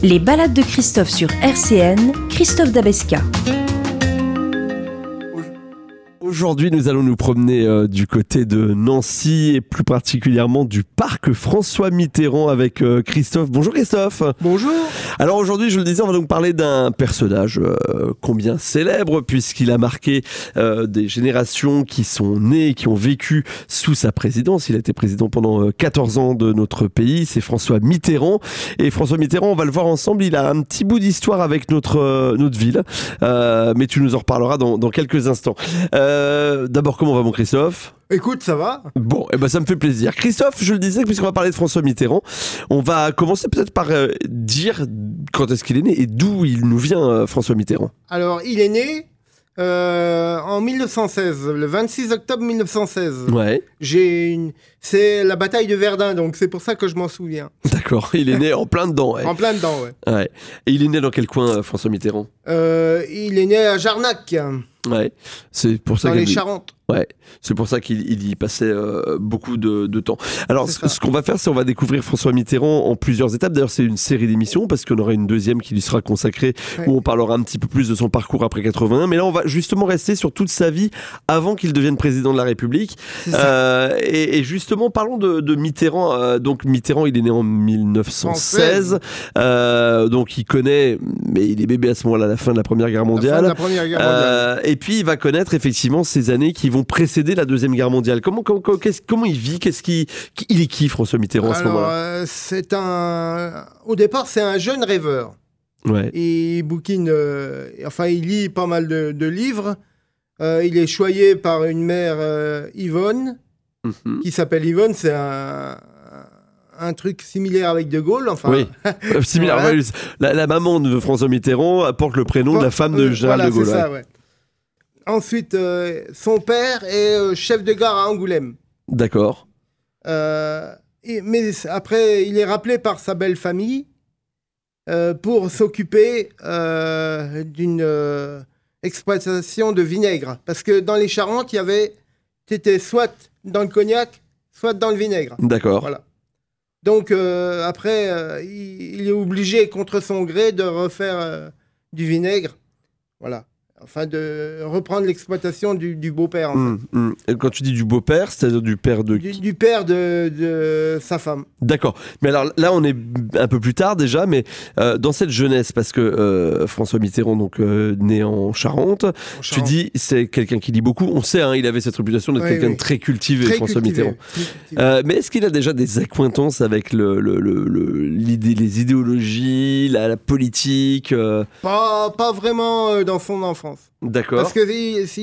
Les balades de Christophe sur RCN, Christophe Dabesca. Aujourd'hui, nous allons nous promener du côté de Nancy et plus particulièrement du parc François Mitterrand avec Christophe. Bonjour Christophe. Bonjour. Alors aujourd'hui, je le disais, on va donc parler d'un personnage combien célèbre puisqu'il a marqué des générations qui sont nées, qui ont vécu sous sa présidence. Il a été président pendant 14 ans de notre pays. C'est François Mitterrand. Et François Mitterrand, on va le voir ensemble, il a un petit bout d'histoire avec notre ville. Mais tu nous en reparleras dans quelques instants. D'abord, comment va mon Christophe ? Écoute, ça va ? Bon, et ben ça me fait plaisir. Christophe, je le disais, puisqu'on va parler de François Mitterrand, on va commencer peut-être par dire quand est-ce qu'il est né et d'où il nous vient, François Mitterrand. Alors, il est né en 1916, le 26 octobre 1916. Ouais. C'est la bataille de Verdun, donc c'est pour ça que je m'en souviens. D'accord, il est né en plein dedans. Ouais. En plein dedans, ouais. Ouais. Et il est né dans quel coin, François Mitterrand ? Il est né à Jarnac, Ouais. C'est pour ça dans les Charentes. Ouais, c'est pour ça qu'il y passait beaucoup de temps. Alors, ce qu'on va faire, c'est on va découvrir François Mitterrand en plusieurs étapes. D'ailleurs, c'est une série d'émissions parce qu'on aura une deuxième qui lui sera consacrée où on parlera un petit peu plus de son parcours après 81. Mais là, on va justement rester sur toute sa vie avant qu'il devienne président de la République. Et justement, parlons de Mitterrand. Donc, Mitterrand, il est né en 1916. Donc, il connaît, mais il est bébé à ce moment-là, la fin de la Première Guerre mondiale. Et puis, il va connaître effectivement ces années qui vont précéder la Deuxième Guerre mondiale. Comment il vit ? Il est qui, François Mitterrand, à ce moment-là ? Au départ, c'est un jeune rêveur. Ouais. Il bouquine, il lit pas mal de livres. Il est choyé par une mère Yvonne, qui s'appelle Yvonne. C'est un truc similaire avec De Gaulle. Oui, similaire. Voilà. La maman de François Mitterrand porte le prénom de la femme de général De Gaulle. C'est ça, ouais. Ensuite, son père est chef de gare à Angoulême. D'accord. Mais après, il est rappelé par sa belle famille pour s'occuper d'une exploitation de vinaigre. Parce que dans les Charentes, t'étais soit dans le cognac, soit dans le vinaigre. D'accord. Voilà. Donc, après, il est obligé, contre son gré, de refaire du vinaigre. Voilà. Enfin, de reprendre l'exploitation du beau-père, en fait. Et quand tu dis du beau-père, c'est-à-dire du père de... Du père de sa femme. D'accord. Mais alors là, on est un peu plus tard déjà, mais dans cette jeunesse, parce que François Mitterrand, donc né en Charente, tu dis, c'est quelqu'un qui lit beaucoup. On sait, il avait cette réputation d'être quelqu'un de très cultivé, François Mitterrand. Mais est-ce qu'il a déjà des accointances avec les idéologies, la politique Pas vraiment dans son enfance. D'accord. Parce que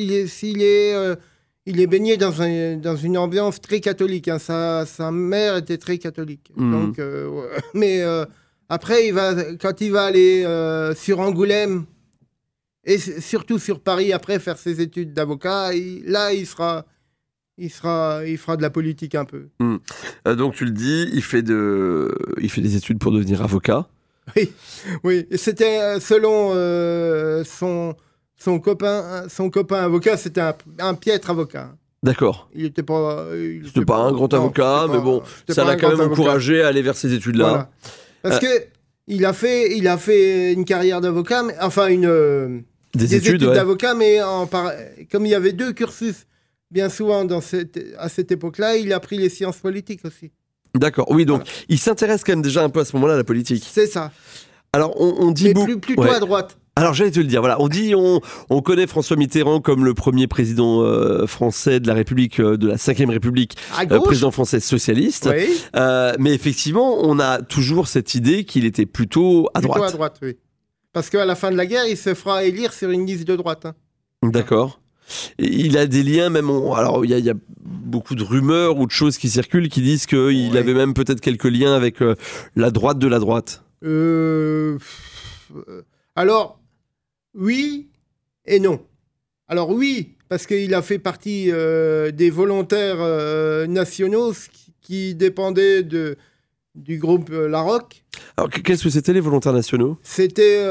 il est baigné dans une ambiance très catholique. Sa mère était très catholique. Donc, mais après, quand il va aller sur Angoulême et surtout sur Paris après faire ses études d'avocat, il fera de la politique un peu. Donc tu le dis, il fait des études pour devenir avocat. Oui. Et c'était selon son copain avocat, c'était un piètre avocat. D'accord. C'était pas un grand avocat, mais bon, ça l'a quand même encouragé à aller vers ces études-là. Voilà. Parce que il a fait une carrière d'avocat, des études d'avocat, mais comme il y avait deux cursus, bien souvent à cette époque-là, il a pris les sciences politiques aussi. D'accord. Oui, donc il s'intéresse quand même déjà un peu à ce moment-là à la politique. C'est ça. Alors on dit plutôt à droite. Alors j'allais te le dire, voilà, on connaît François Mitterrand comme le premier président français de la République, de la 5e République, président français socialiste, mais effectivement on a toujours cette idée qu'il était plutôt à droite. Plutôt à droite, oui. Parce qu'à la fin de la guerre, il se fera élire sur une liste de droite. D'accord. Il a des liens même, alors il y a beaucoup de rumeurs ou de choses qui circulent qui disent qu'il avait même peut-être quelques liens avec la droite de la droite. Alors, oui et non. Alors oui, parce qu'il a fait partie des volontaires nationaux qui dépendaient du groupe Larocque. Alors qu'est-ce que c'était les volontaires nationaux ? C'était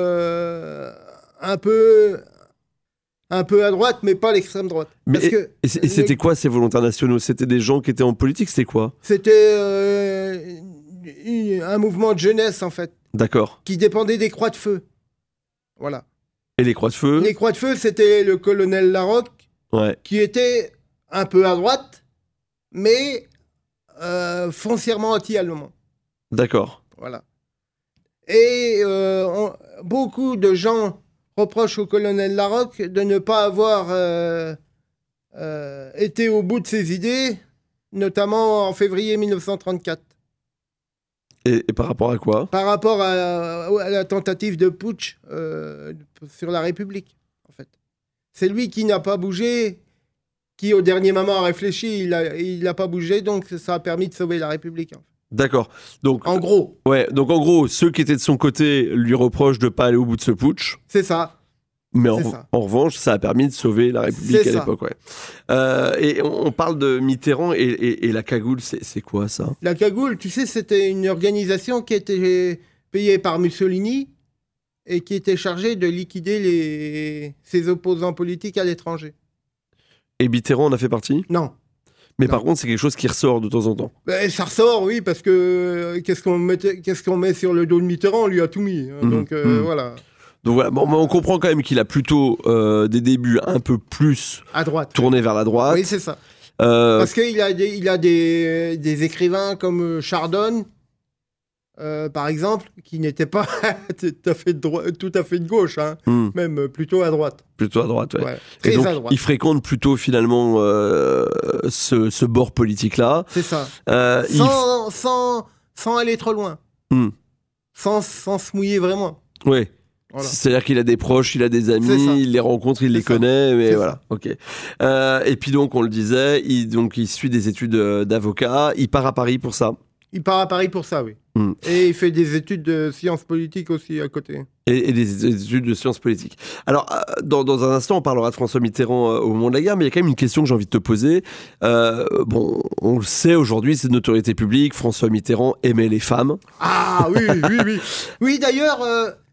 un peu à droite, mais pas l'extrême droite. C'était quoi ces volontaires nationaux ? C'était des gens qui étaient en politique, c'était quoi ? C'était un mouvement de jeunesse, en fait. D'accord. qui dépendaient des Croix de Feu. Voilà. Et les Croix de Feu? Les Croix de Feu, c'était le colonel Larocque, Ouais. qui était un peu à droite, mais foncièrement anti-allemand. D'accord. Voilà. Et beaucoup de gens reprochent au colonel Larocque de ne pas avoir été au bout de ses idées, notamment en février 1934. Et par rapport à quoi? Par rapport à la tentative de putsch sur la République, en fait. C'est lui qui n'a pas bougé, qui au dernier moment a réfléchi, il n'a pas bougé, donc ça a permis de sauver la République. En fait. D'accord. Donc, en gros. Ouais, donc en gros, ceux qui étaient de son côté lui reprochent de ne pas aller au bout de ce putsch. C'est ça. Mais en revanche, ça a permis de sauver la République à l'époque. Ouais. Et on parle de Mitterrand et la cagoule, c'est quoi ça? La cagoule, tu sais, c'était une organisation qui était payée par Mussolini et qui était chargée de liquider ses opposants politiques à l'étranger. Et Mitterrand en a fait partie? Non. Mais par contre, c'est quelque chose qui ressort de temps en temps. Ça ressort, oui, parce que qu'est-ce qu'on met sur le dos de Mitterrand? On lui a tout mis. Donc voilà. Donc voilà, bon, on comprend quand même qu'il a plutôt des débuts un peu plus à droite, tournés vers la droite. Oui, c'est ça. Parce qu'il a des écrivains comme Chardon, par exemple, qui n'étaient pas tout à fait de gauche, hein, même plutôt à droite. Plutôt à droite, ouais. Très et donc, à droite. Il fréquente plutôt finalement ce bord politique-là. C'est ça. Sans aller trop loin. Sans se mouiller vraiment. Oui. Voilà. C'est-à-dire qu'il a des proches, il a des amis, il les rencontre, il les connaît, mais voilà. Ok. Et puis donc, on le disait, il suit des études d'avocat. Il part à Paris pour ça. Il part à Paris pour ça, oui. Et il fait des études de sciences politiques aussi à côté. Et des études de sciences politiques. Alors, dans un instant, on parlera de François Mitterrand au moment de la guerre, mais il y a quand même une question que j'ai envie de te poser. Bon, on le sait aujourd'hui, c'est de notoriété publique, François Mitterrand aimait les femmes. Ah oui, oui, oui. Oui, d'ailleurs...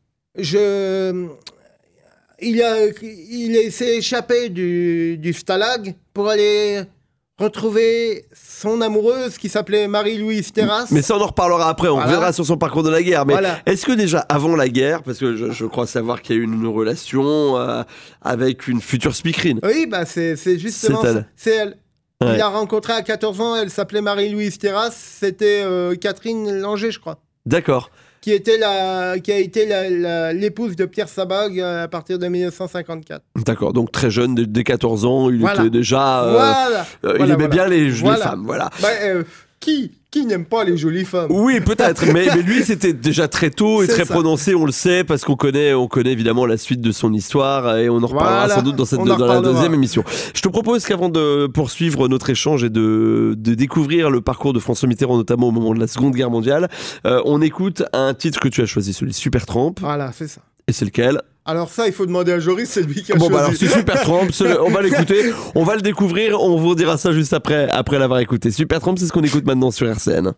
il s'est échappé du Stalag pour aller retrouver son amoureuse qui s'appelait Marie-Louise Terrasse. Mais ça, on en reparlera après, on reviendra sur son parcours de la guerre. Mais est-ce que déjà, avant la guerre, parce que je crois savoir qu'il y a eu une relation avec une future speakerine. Oui, bah c'est justement c'est elle. Ouais. Il l'a rencontrée à 14 ans, elle s'appelait Marie-Louise Terrasse, c'était Catherine Langer, je crois. D'accord. Qui a été l'épouse de Pierre Sabag à partir de 1954. D'accord, donc très jeune, dès 14 ans, il était déjà... il aimait bien les femmes, voilà. Bah, qui n'aime pas les jolies femmes? Oui, peut-être, mais lui, c'était déjà très tôt et très prononcé, on le sait, parce qu'on connaît évidemment la suite de son histoire, et on en reparlera sans doute dans la deuxième émission. Je te propose qu'avant de poursuivre notre échange et de découvrir le parcours de François Mitterrand, notamment au moment de la Seconde Guerre mondiale, on écoute un titre que tu as choisi, celui Supertramp. Voilà, c'est ça. Et c'est lequel? Alors ça, il faut demander à Joris, c'est lui qui a choisi. Bah alors c'est Supertramp, on va l'écouter, on va le découvrir, on vous dira ça juste après l'avoir écouté. Supertramp, c'est ce qu'on écoute maintenant sur RCN.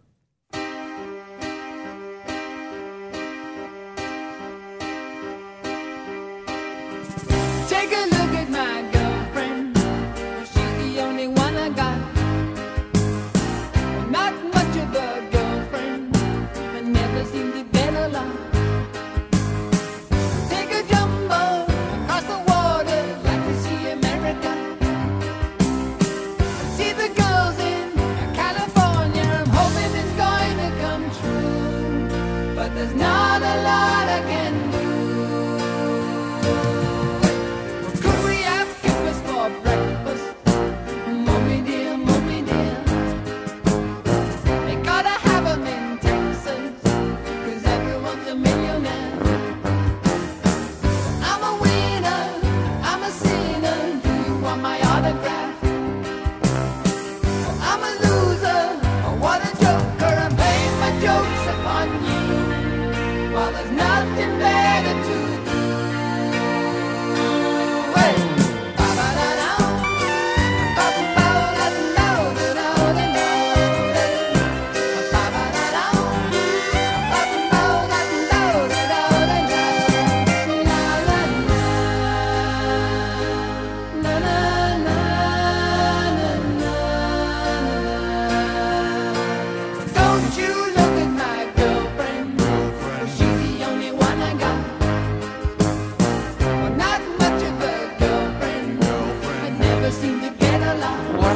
See the girls in California, I'm hoping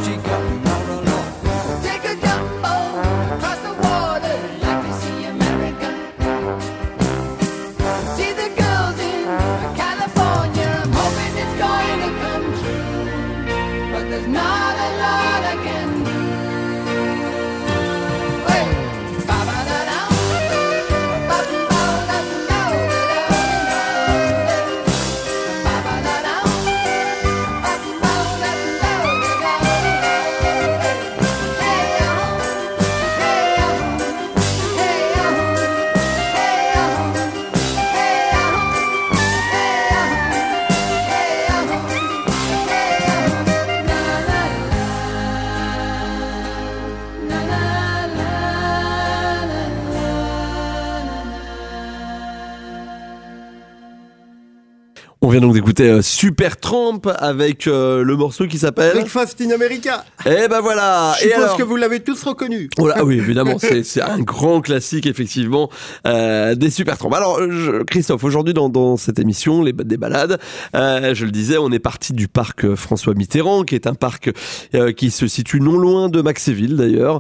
she coming all alone. Take a jumbo across the water like to see America. See the girls in California. I'm hoping it's going to come true, but there's not a lot I can do. On vient donc d'écouter Supertramp avec le morceau qui s'appelle Breakfast in America. Et ben voilà. Je suppose que vous l'avez tous reconnu. Oh là, oui, évidemment, c'est un grand classique effectivement des Supertramp. Alors Christophe, aujourd'hui dans cette émission des balades, je le disais, on est parti du parc François Mitterrand, qui est un parc qui se situe non loin de Maxéville d'ailleurs,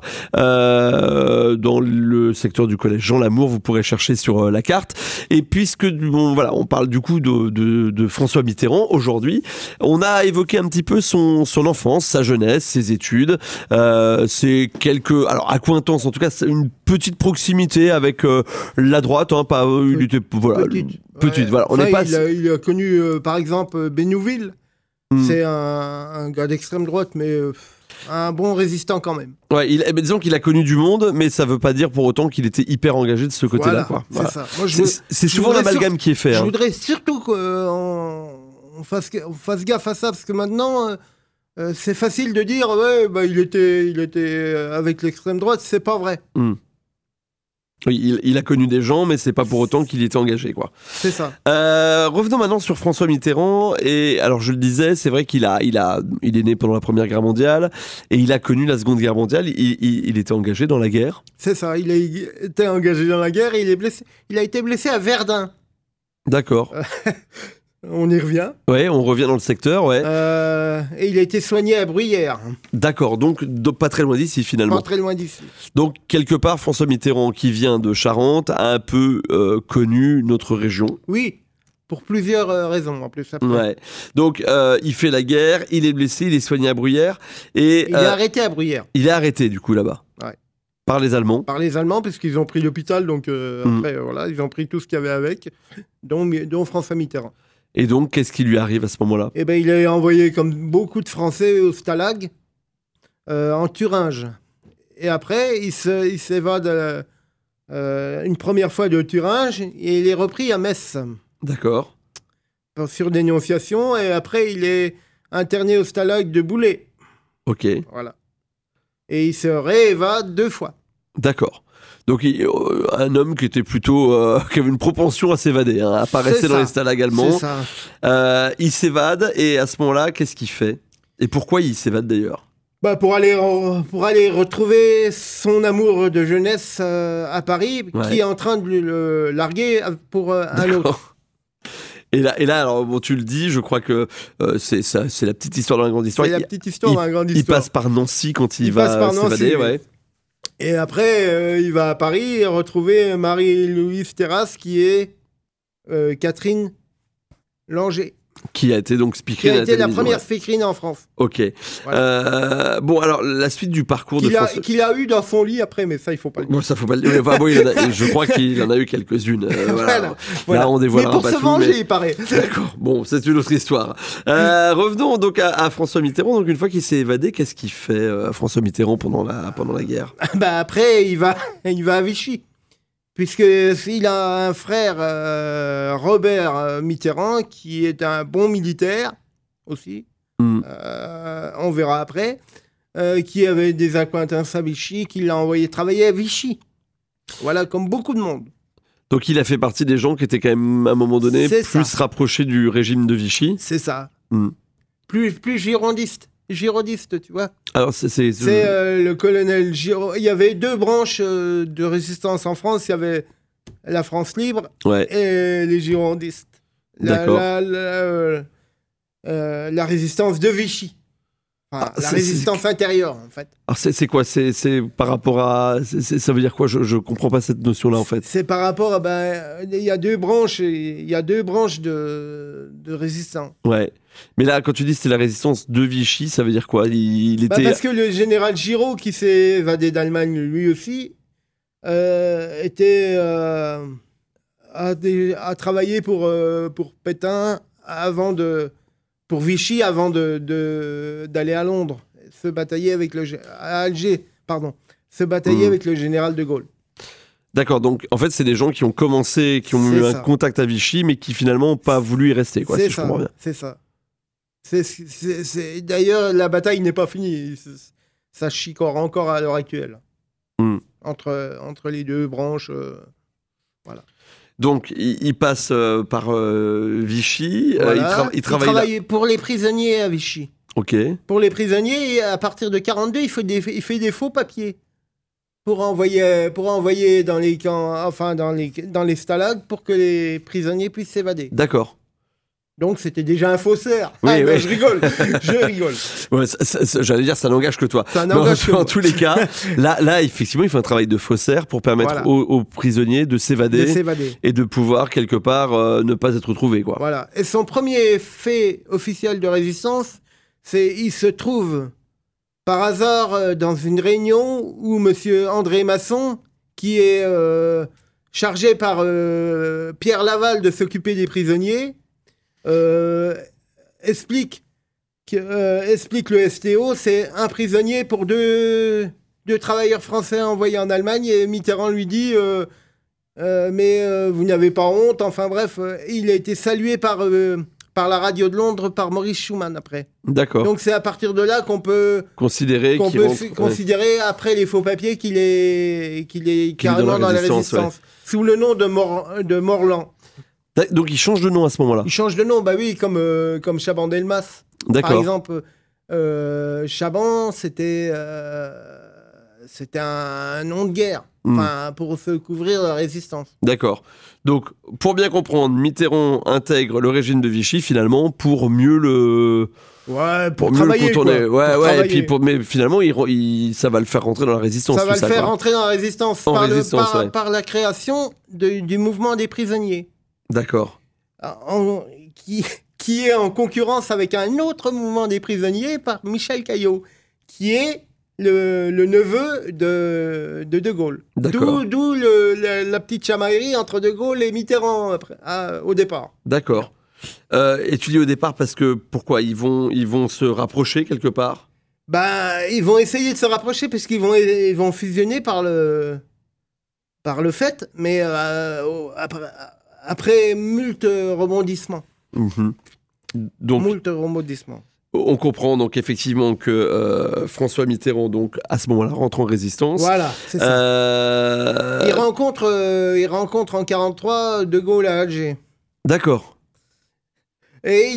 dans le secteur du collège Jean Lamour. Vous pourrez chercher sur la carte. Et puisque voilà, on parle du coup de François Mitterrand aujourd'hui, on a évoqué un petit peu son enfance, sa jeunesse, ses études, c'est quelques accointances, en tout cas c'est une petite proximité avec la droite, hein, pas il était voilà petite voilà, on enfin, n'est pas il a connu par exemple Bénouville. C'est un gars d'extrême droite, mais un bon résistant quand même. Ouais, disons qu'il a connu du monde, mais ça veut pas dire pour autant qu'il était hyper engagé de ce côté-là. Voilà, c'est ça. Moi, c'est souvent l'amalgame qui est fait. Je voudrais surtout qu'on fasse gaffe à ça, parce que maintenant, c'est facile de dire il était avec l'extrême droite, c'est pas vrai. Oui, il a connu des gens, mais c'est pas pour autant qu'il était engagé, quoi. C'est ça. Revenons maintenant sur François Mitterrand. Et alors, je le disais, c'est vrai qu'il est né pendant la Première Guerre mondiale et il a connu la Seconde Guerre mondiale. Il était engagé dans la guerre. C'est ça. Il a été engagé dans la guerre et il est blessé. Il a été blessé à Verdun. D'accord. On y revient. Ouais, on revient dans le secteur, ouais. Et il a été soigné à Bruyères. D'accord, donc pas très loin d'ici finalement. Pas très loin d'ici. Donc quelque part, François Mitterrand, qui vient de Charente, a un peu connu notre région. Oui, pour plusieurs raisons en plus. Après. Ouais. Donc il fait la guerre, il est blessé, il est soigné à Bruyères. Et, il est arrêté à Bruyères. Il est arrêté du coup là-bas. Ouais. Par les Allemands. Par les Allemands, puisqu'ils ont pris l'hôpital, donc après, voilà, ils ont pris tout ce qu'il y avait avec, dont François Mitterrand. Et donc, qu'est-ce qui lui arrive à ce moment-là ? Eh ben, il est envoyé, comme beaucoup de Français, au Stalag, en Thuringe. Et après, il s'évade une première fois de Thuringe, et il est repris à Metz. D'accord. Sur dénonciation, et après, il est interné au Stalag de Boulay. Ok. Voilà. Et il se réévade 2 fois. D'accord. Donc un homme qui était plutôt qui avait une propension à s'évader, hein, apparaissait dans les stalags allemands. C'est ça. Il s'évade et à ce moment-là, qu'est-ce qu'il fait ? Et pourquoi il s'évade d'ailleurs ? Pour aller retrouver son amour de jeunesse à Paris, qui est en train de le larguer pour un autre. Et là, alors bon, tu le dis, je crois que c'est la petite histoire dans la grande histoire. C'est la petite histoire dans la grande histoire. Il passe par Nancy quand il va s'évader, ouais. Et après, il va à Paris retrouver Marie-Louise Terrasse, qui est Catherine Langer. Qui a été donc speakerine à la télévision. Qui a été la première speakerine en France. Ok. Voilà. Bon, alors, la suite du parcours de François... Qu'il a eu dans son lit après, mais ça, il ne faut pas le dire. Bon, ça, faut pas le dire. Enfin, bon, je crois qu'il en a eu quelques-unes. Voilà. Là, on dévoile mais pour se venger, il paraît. D'accord. Bon, c'est une autre histoire. Revenons donc à François Mitterrand. Donc, une fois qu'il s'est évadé, qu'est-ce qu'il fait, François Mitterrand, pendant la guerre ? Après, il va à Vichy. Puisqu'il a un frère, Robert Mitterrand, qui est un bon militaire aussi, on verra après, qui avait des accointances à Vichy, qui l'a envoyé travailler à Vichy. Voilà, comme beaucoup de monde. Donc il a fait partie des gens qui étaient quand même, à un moment donné, plus rapprochés du régime de Vichy. C'est ça. Plus girondiste, tu vois. Alors c'est le colonel Giraud. Il y avait 2 branches de résistance en France. Il y avait la France libre et les girondistes. D'accord. La résistance de Vichy. Enfin, Ah, la c'est- résistance intérieure, en fait. Alors c'est quoi c'est par rapport à... ça veut dire quoi? Je comprends pas cette notion-là, en fait. C'est par rapport à... il y a deux branches, de résistants. Ouais. Mais là, quand tu dis que c'était la résistance de Vichy, ça veut dire quoi? Il Bah, était... parce que le général Giraud, qui s'est évadé d'Allemagne lui aussi, était a travaillé pour Pétain pour Vichy avant d'aller à Londres, se batailler avec à Alger, pardon, se batailler avec le général de Gaulle. D'accord, donc en fait, c'est des gens qui ont commencé, qui ont C'est eu ça. un contact à Vichy, mais qui finalement n'ont pas voulu y rester, quoi, C'est si je ça, comprends bien. c'est ça. D'ailleurs, la bataille n'est pas finie. Ça chicore encore à l'heure actuelle. Hmm. Entre les deux branches. Donc, il passe par Vichy, Voilà. il travaille là. travaille pour les prisonniers à Vichy. Ok, Pour les prisonniers, à partir de 42, il fait des faux papiers pour envoyer dans les camps, enfin dans les stalags, pour que les prisonniers puissent s'évader. d'accord. Donc c'était déjà un faussaire. Oui, Non, oui. je rigole, je rigole. Ouais, j'allais dire, ça n'engage que toi. Ça Mais n'engage que en moi. tous les cas, là, effectivement, il faut un travail de faussaire pour permettre Voilà. aux prisonniers de De s'évader s'évader. et de pouvoir, quelque part, ne pas être retrouvés, quoi. Voilà. Et son premier fait officiel de résistance, c'est il se trouve par hasard dans une réunion où Monsieur André Masson, qui est chargé par Pierre Laval de s'occuper des prisonniers, explique le STO, c'est un prisonnier pour deux travailleurs français envoyés en Allemagne, et Mitterrand lui dit mais vous n'avez pas honte. Enfin bref, il a été salué par la radio de Londres, par Maurice Schumann après. D'accord. Donc c'est à partir de là qu'on peut Considérer qu'il rentre... ouais. considérer après les faux papiers qu'il est carrément dans la résistance. ouais. Sous le nom de Morland. Donc, il change de nom à ce moment-là. Il change de nom, bah oui, comme Chaban-Delmas. Par D'accord. exemple, Chaban, c'était un nom de guerre. Enfin, pour se couvrir de la résistance. D'accord. Donc, pour bien comprendre, Mitterrand intègre le régime de Vichy, finalement, pour mieux le... Ouais, Pour mieux travailler, le contourner. quoi. Ouais, Pour ouais. Et travailler. puis, mais finalement, ça va le faire rentrer dans la résistance. Ça va tout le faire quoi. rentrer dans la résistance, En résistance, ouais. par la création du mouvement des prisonniers, D'accord. qui est en concurrence avec un autre mouvement des prisonniers par Michel Caillot, qui est le neveu de Gaulle. D'accord. D'où la petite chamaillerie entre De Gaulle et Mitterrand au départ. D'accord. Et tu dis au départ parce que pourquoi ils vont se rapprocher quelque part. Ben, ils vont essayer de se rapprocher parce qu'ils vont fusionner par le fait, mais après moult rebondissements. Mhm. Donc Moult rebondissements. on comprend donc effectivement que François Mitterrand donc à ce moment-là rentre en résistance. Voilà, c'est ça. Il rencontre en 43 De Gaulle à Alger. D'accord. Et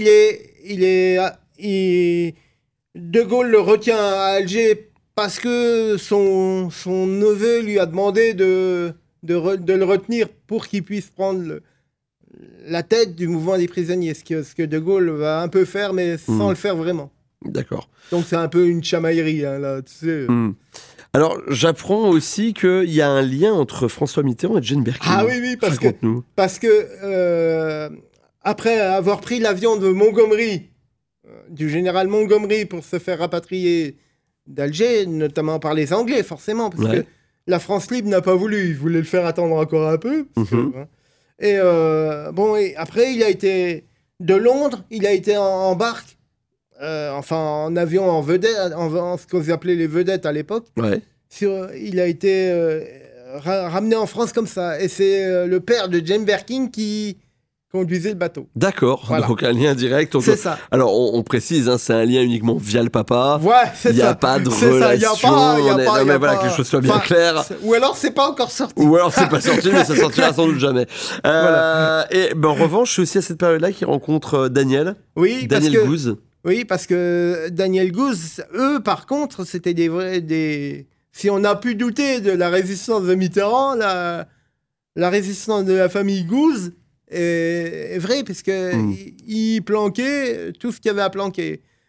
De Gaulle le retient à Alger parce que son neveu lui a demandé de le retenir pour qu'il puisse prendre la tête du mouvement des prisonniers. Ce que De Gaulle va un peu faire, mais sans le faire vraiment. D'accord. Donc c'est un peu une chamaillerie, hein, là, tu sais. Alors, j'apprends aussi qu'il y a un lien entre François Mitterrand et Jane Birkin. Ah oui, Raconte-nous. parce que après avoir pris l'avion de Montgomery, du général Montgomery, pour se faire rapatrier d'Alger, notamment par les Anglais, forcément, parce Ouais. que la France libre n'a pas voulu. Ils voulaient le faire attendre encore un peu. Parce que, hein. Et après, il a été de Londres, il a été en barque, en avion en vedette, en ce qu'on appelait les vedettes à l'époque. Ouais. Il a été ramené en France comme ça. Et c'est le père de Jane Birkin qui conduisait le bateau. D'accord. Voilà. Donc un lien direct. Entre... C'est ça. Alors on précise, hein, c'est un lien uniquement via le papa. Ouais, c'est ça. Il n'y a pas de C'est relation. ça, il y a pas- Non, mais y a voilà, pas- que les choses soient bien Enfin, claires. Ou alors, c'est pas encore sorti. Ou alors c'est pas sorti, mais ça sortira sans doute jamais. Voilà. Et en revanche, c'est aussi à cette période-là qu'il rencontre Daniel Oui, Daniel Gouze. Oui, parce que Daniel Gouze, eux, par contre, c'était des... Si on a pu douter de la résistance de Mitterrand, la résistance de la famille Gouze est vraie, parce que il planquait tout ce qu'il y avait à planquer.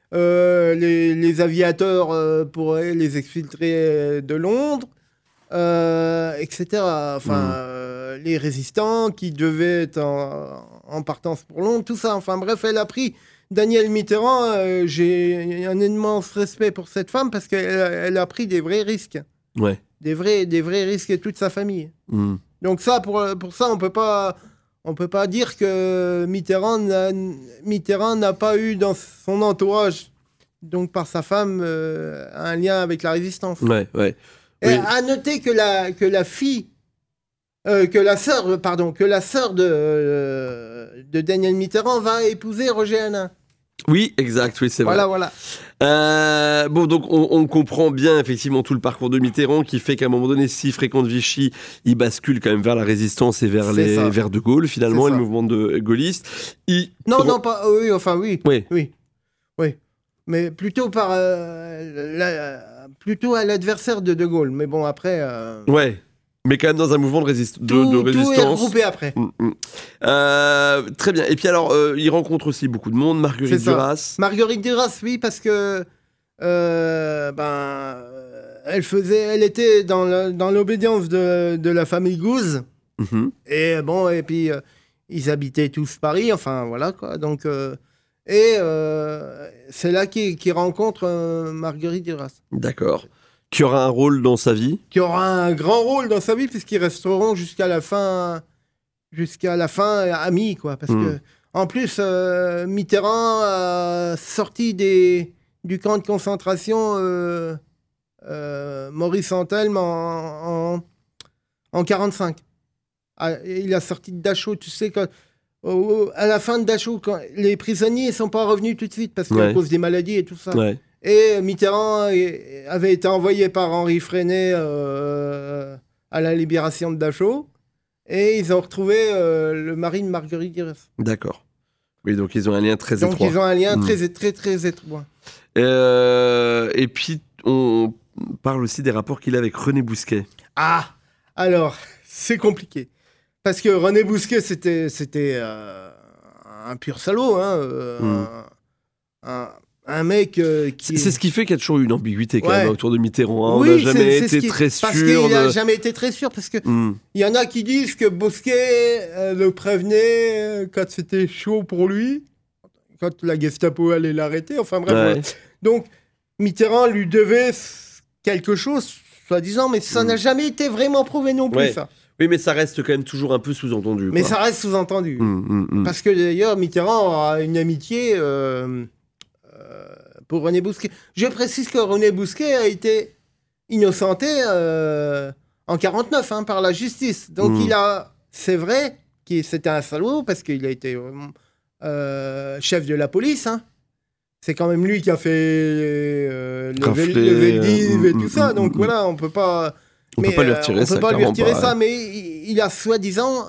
les aviateurs pourraient les exfiltrer de Londres, etc. Enfin, les résistants qui devaient être en partance pour Londres, tout ça. Enfin bref, elle a pris Danielle Mitterrand. J'ai un immense respect pour cette femme parce qu'elle a pris des vrais risques. Ouais. Des vrais risques et toute sa famille. Donc ça, pour ça, on peut pas dire que Mitterrand n'a pas eu dans son entourage, donc par sa femme, un lien avec la résistance. Ouais. Et à noter que la sœur de Danielle Mitterrand va épouser Roger Hanin. Oui, exact, oui, c'est vrai. Voilà. Bon, donc on comprend bien effectivement tout le parcours de Mitterrand qui fait qu'à un moment donné, s'il fréquente Vichy, il bascule quand même vers la résistance et vers De Gaulle, finalement, et le mouvement de gaulliste. Non, pas... Oui, enfin, oui. Oui. Mais plutôt plutôt à l'adversaire de Gaulle. Mais bon, après... Ouais. Mais quand même dans un mouvement de résistance. Tout est regroupé après. Très bien. Et puis alors, il rencontre aussi beaucoup de monde. Marguerite Duras. Marguerite Duras, oui, parce que elle était dans l'obédience de la famille Gouze. Et bon, et puis ils habitaient tous Paris. Enfin voilà quoi. Donc c'est là qu'il rencontre Marguerite Duras. D'accord. Qui aura un rôle dans sa vie. Qui aura un grand rôle dans sa vie, puisqu'ils resteront jusqu'à la fin amis, quoi. Parce que, en plus, Mitterrand a sorti du camp de concentration Maurice Antelme en 1945. Il a sorti de Dachau, tu sais, à la fin de Dachau, les prisonniers ne sont pas revenus tout de suite, parce qu'à cause des maladies et tout ça. Ouais. Et Mitterrand avait été envoyé par Henri Freinet à la libération de Dachau. Et ils ont retrouvé le mari de Marguerite Duras. D'accord. Oui, donc ils ont un lien très étroit. Donc ils ont un lien très étroit. Et puis, on parle aussi des rapports qu'il a avec René Bousquet. Ah, alors, c'est compliqué. Parce que René Bousquet, c'était un pur salaud. Un mec qui... C'est ce qui fait qu'il y a toujours eu une ambiguïté quand même autour de Mitterrand. On n'a jamais été très sûr. Parce qu'il n'a jamais été très sûr. Parce qu'il y en a qui disent que Bousquet le prévenait quand c'était chaud pour lui, quand la Gestapo allait l'arrêter. Enfin bref. Ouais. Donc Mitterrand lui devait quelque chose, soi-disant, mais ça n'a jamais été vraiment prouvé non plus, ça. Oui, mais ça reste quand même toujours un peu sous-entendu. Mais ça reste sous-entendu. Parce que d'ailleurs, Mitterrand a une amitié... pour René Bousquet. Je précise que René Bousquet a été innocenté en 1949 par la justice. Donc c'est vrai que c'était un salaud parce qu'il a été chef de la police. C'est quand même lui qui a fait le Veldiv et tout ça. Donc voilà, on peut pas lui retirer ça. Mais il a soi-disant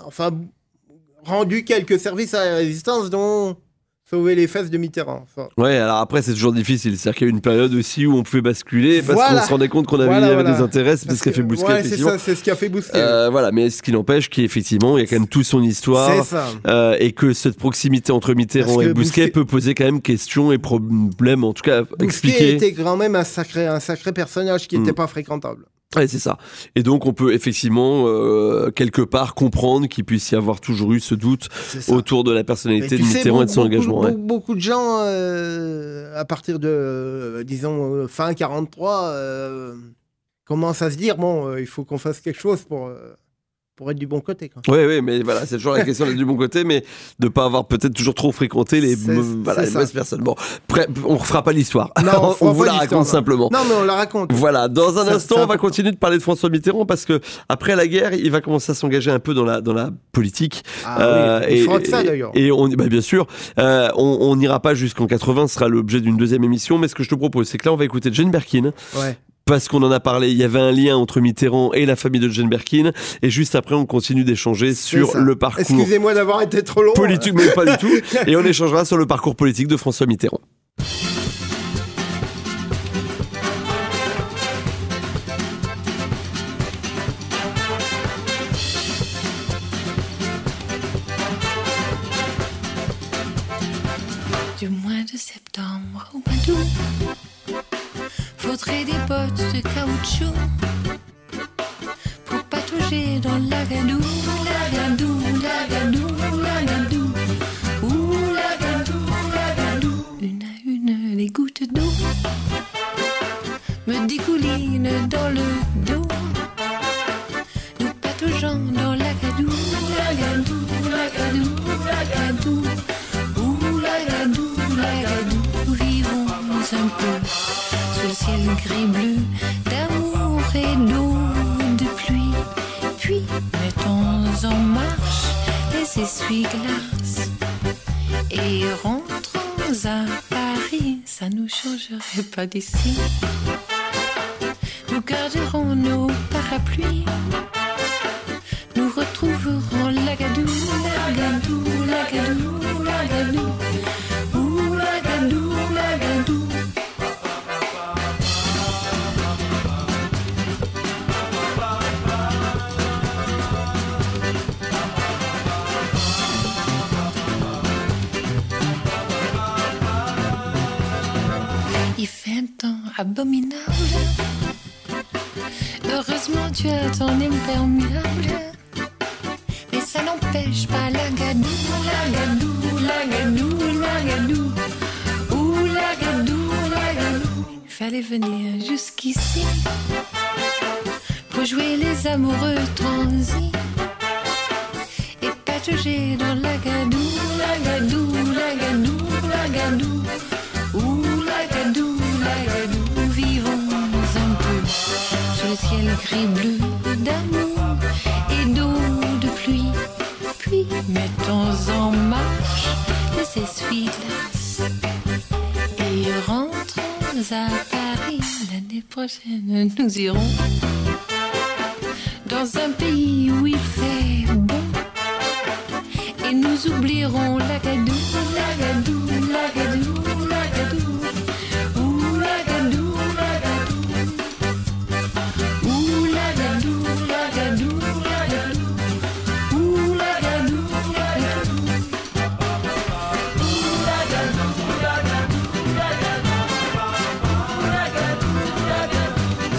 rendu quelques services à la résistance, dont sauver les fesses de Mitterrand. Ouais, alors après, c'est toujours difficile. C'est-à-dire qu'il y a eu une période aussi où on pouvait basculer parce qu'on se rendait compte qu'on avait des intérêts. C'est ce qu'a fait Bousquet. Ouais, c'est ça, c'est ce qu'a fait Bousquet. Voilà, mais ce qui n'empêche qu'effectivement, il y a quand même toute son histoire. C'est ça. Et que cette proximité entre Mitterrand et Bousquet peut poser quand même questions et problèmes, en tout cas, expliquer. Bousquet était quand même un sacré personnage qui n'était pas fréquentable. Ouais, c'est ça. Et donc, on peut effectivement, quelque part, comprendre qu'il puisse y avoir toujours eu ce doute autour de la personnalité de Mitterrand et de son engagement. Beaucoup de gens, à partir de, disons, fin 43, commencent à se dire, il faut qu'on fasse quelque chose pour être du bon côté. Oui, mais voilà, c'est toujours la question d'être du bon côté, mais de ne pas avoir peut-être toujours trop fréquenté les mauvaises personnes. Bon, on ne refera pas l'histoire. Non, on vous la raconte simplement. Non, mais on la raconte. Voilà, dans un instant, on va continuer de parler de François Mitterrand parce que après la guerre, il va commencer à s'engager un peu dans la politique. Il fera de ça d'ailleurs. Et bien sûr, on n'ira pas jusqu'en 80, ce sera l'objet d'une deuxième émission, mais ce que je te propose, c'est que là, on va écouter Jane Birkin. Ouais. Parce qu'on en a parlé, il y avait un lien entre Mitterrand et la famille de Jane Birkin. Et juste après, on continue d'échanger sur le parcours. Excusez-moi d'avoir été trop long. Politique, mais pas du tout. Et on échangera sur le parcours politique de François Mitterrand. Du mois de septembre Troubadour. Faudrait des bottes de caoutchouc pour patauger dans l'agadou, l'agadou, l'agadou, l'agadou. Ouh, l'agadou, l'agadou. Une à une, les gouttes d'eau me dégoulinent dans le dos. Nous pataugeons dans l'agadou, l'agadou, l'agadou, l'agadou. Ouh, l'agadou, l'agadou. Nous vivons un peu sous le ciel gris-bleu d'amour et d'eau de pluie. Puis mettons en marche les essuie-glaces et rentrons à Paris. Ça nous changerait pas d'ici. Nous garderons nos parapluies. Nous retrouverons l'agadou, l'agadou, l'agadou, l'agadou. Ouh, l'agadou, l'agadou. Il fait un temps abominable. Heureusement tu as ton imperméable. Mais ça n'empêche pas l'agadou, l'agadou, l'agadou, l'agadou. Ouh, l'agadou, l'agadou. Il fallait venir jusqu'ici pour jouer les amoureux transis et patauger dans l'agadou, l'agadou, l'agadou, l'agadou. Ouh, l'agadou, l'agadou. Nous vivons un peu sous le ciel gris-bleu d'amour et d'eau de pluie. Puis mettons en marche les essuie-glaces et rentrons à Paris. L'année prochaine nous irons dans un pays où il fait bon. Et nous oublierons l'agadou, l'agadou, l'agadou, l'agadou. Ouh, l'agadou, l'agadou. Ouh, l'agadou, l'agadou, l'agadou. Ouh, l'agadou, l'agadou. Ouh, l'agadou, l'agadou, l'agadou. L'agadou, l'agadou.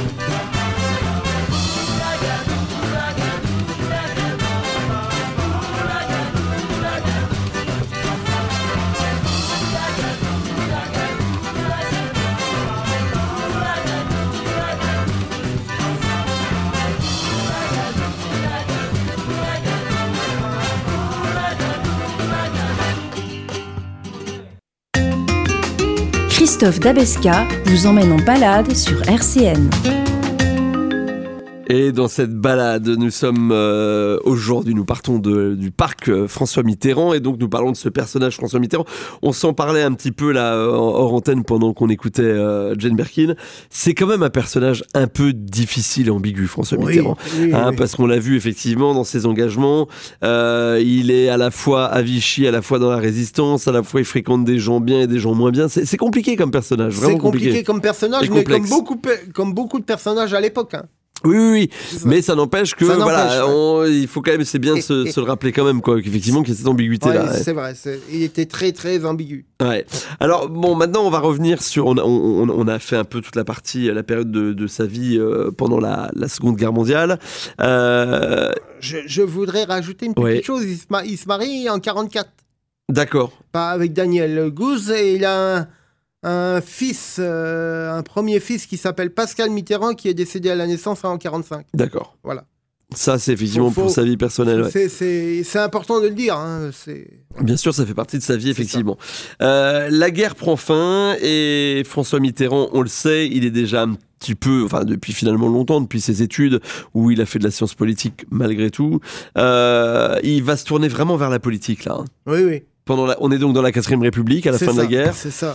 Christophe Dabesca vous emmène en balade sur RCN. Et dans cette balade, nous sommes aujourd'hui, nous partons du parc François Mitterrand et donc nous parlons de ce personnage François Mitterrand. On s'en parlait un petit peu là hors antenne pendant qu'on écoutait Jane Birkin. C'est quand même un personnage un peu difficile et ambigu, François Mitterrand, oui. parce qu'on l'a vu effectivement dans ses engagements. Il est à la fois à Vichy, à la fois dans la Résistance, à la fois il fréquente des gens bien et des gens moins bien. C'est compliqué comme personnage, vraiment C'est compliqué comme personnage, Et mais complexe. comme beaucoup de personnages à l'époque. Hein. Oui, mais ça n'empêche que Ça n'empêche, voilà, il faut quand même, c'est bien de se le rappeler quand même, quoi, qu'effectivement qu'il y a cette ambiguïté là. C'est vrai, il était très très ambigu. Ouais. Alors bon, maintenant on va revenir sur, on a fait un peu toute la partie, la période de sa vie pendant la Seconde Guerre mondiale. Je voudrais rajouter une petite chose. Il se marie en 44. D'accord. Pas avec Daniel Gouze, et il a un fils, un premier fils qui s'appelle Pascal Mitterrand, qui est décédé à la naissance en 45. D'accord. Voilà. Ça, c'est effectivement pour sa vie personnelle. Ouais. C'est important de le dire. Hein. Bien sûr, ça fait partie de sa vie, effectivement. La guerre prend fin et François Mitterrand, on le sait, il est déjà un petit peu, enfin depuis finalement longtemps, depuis ses études où il a fait de la science politique malgré tout, il va se tourner vraiment vers la politique là. Hein. Oui. On est donc dans la 4ème République à la fin de la guerre. C'est ça.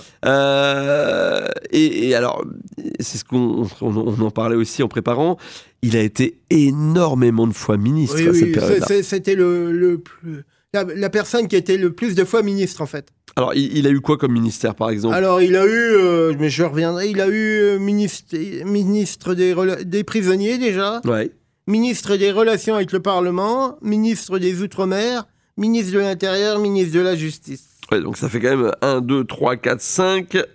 Et alors, c'est ce qu'on en parlait aussi en préparant. Il a été énormément de fois ministre à cette période-là. C'était la personne qui était le plus de fois ministre en fait. Alors, il a eu quoi comme ministère par exemple ? Alors, il a eu, mais je reviendrai, il a eu ministre des prisonniers déjà, ministre des relations avec le Parlement, ministre des Outre-mer, ministre de l'Intérieur, ministre de la Justice. Ouais, donc ça fait quand même 1, 2, 3, 4, 5.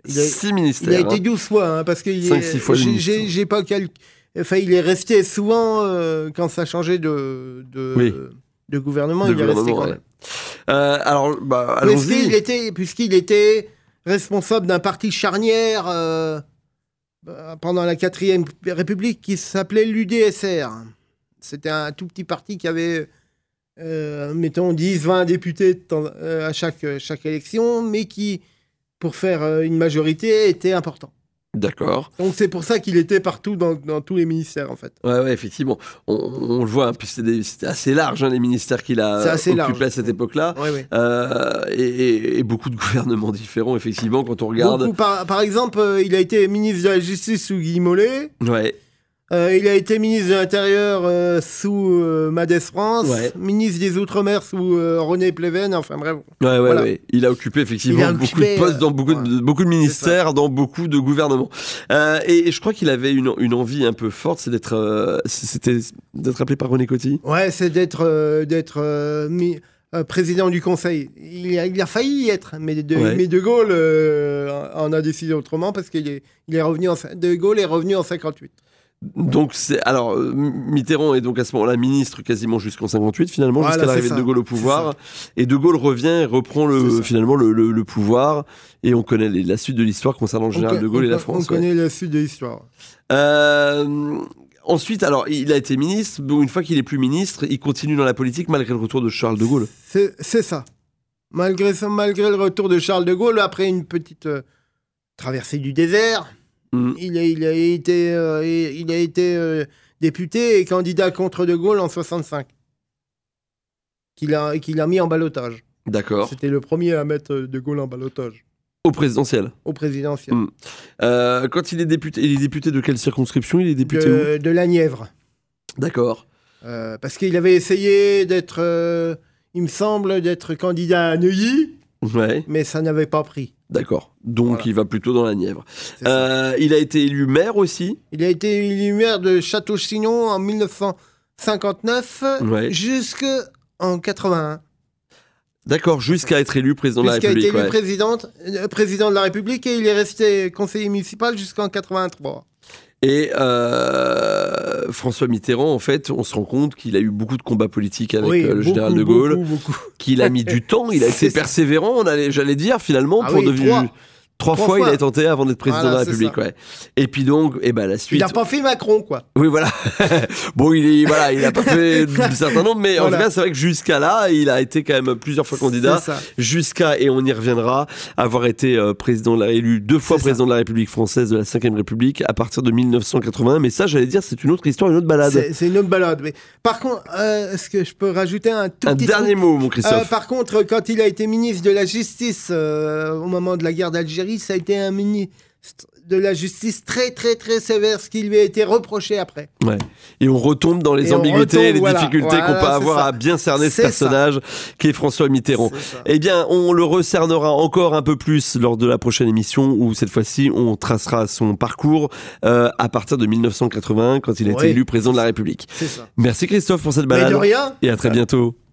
6 ministères. Il a été 12 fois, hein, parce que 5-6 fois. j'ai pas Enfin, il est resté souvent quand ça changeait de gouvernement. Il est resté quand même. Alors, allons-y. Puisqu'il était responsable d'un parti charnière pendant la 4e République qui s'appelait l'UDSR. C'était un tout petit parti qui avait, mettons, 10-20 députés à chaque élection, mais qui, pour faire une majorité, était important. D'accord. Donc c'est pour ça qu'il était partout dans tous les ministères, en fait. Ouais, effectivement. On le voit, puis c'était assez large, hein, les ministères qu'il a occupés à cette époque-là. Ouais. Et beaucoup de gouvernements différents, effectivement, quand on regarde. Par exemple, il a été ministre de la Justice sous Guy Mollet. Ouais. Il a été ministre de l'Intérieur sous Madès France, ministre des Outre-mer sous René Pleven, enfin bref. Voilà. Il a occupé effectivement beaucoup de postes dans beaucoup de ministères, dans beaucoup de gouvernements. Et je crois qu'il avait une envie un peu forte, c'est d'être appelé par René Coty. Ouais, c'est d'être président du Conseil. Il a failli y être, mais De Gaulle en a décidé autrement parce qu'il est revenu De Gaulle est revenu en 58. Donc Mitterrand est donc à ce moment-là ministre quasiment jusqu'en 58 finalement, jusqu'à l'arrivée de De Gaulle au pouvoir, et De Gaulle revient et reprend finalement le pouvoir, et on connaît la suite de l'histoire concernant le général De Gaulle et la France. On connaît la suite de l'histoire. Ensuite, alors il a été ministre. Bon, une fois qu'il est plus ministre, il continue dans la politique malgré le retour de Charles de Gaulle. C'est ça. Malgré le retour de Charles de Gaulle, après une petite traversée du désert. Il a été député et candidat contre De Gaulle en 65, qu'il a mis en ballottage. D'accord. C'était le premier à mettre De Gaulle en ballottage. Au présidentiel. Quand il est député de quelle circonscription? Il est député où? De la Nièvre. D'accord. Parce qu'il avait essayé d'être, il me semble, d'être candidat à Neuilly. Ouais. Mais ça n'avait pas pris. D'accord. Donc il va plutôt dans la Nièvre. Il a été élu maire aussi. Il a été élu maire de Château-Chinon en 1959 jusqu'en 81. D'accord, jusqu'à être élu président de la République. Jusqu'à être élu président de la République, et il est resté conseiller municipal jusqu'en 83. Et François Mitterrand, en fait, on se rend compte qu'il a eu beaucoup de combats politiques avec le général de Gaulle, qu'il a mis du temps, il a été persévérant, j'allais dire, finalement, pour devenir... Trois fois, il a tenté avant d'être président de la République. Et puis donc, la suite... Il n'a pas fait Macron, quoi. Oui, voilà. Bon, il n'a pas fait un certain nombre, mais en tout cas, c'est vrai que jusqu'à là, il a été quand même plusieurs fois candidat. Jusqu'à, et on y reviendra, avoir été élu 2 fois président de la République française, de la 5e République, à partir de 1981. Mais ça, j'allais dire, c'est une autre histoire, une autre balade. C'est une autre balade. Mais par contre, est-ce que je peux rajouter un dernier mot, mon Christophe? Par contre, quand il a été ministre de la Justice au moment de la guerre d'Algérie, ça a été un ministre de la Justice très très très sévère, ce qui lui a été reproché après. Ouais. Et on retombe dans les ambiguïtés et les difficultés qu'on peut avoir à bien cerner ce personnage qui est François Mitterrand. Eh bien, on le recernera encore un peu plus lors de la prochaine émission, où cette fois-ci on tracera son parcours à partir de 1981, quand il a été élu président de la République. Merci Christophe pour cette balade. Mais de rien. Et à très bientôt.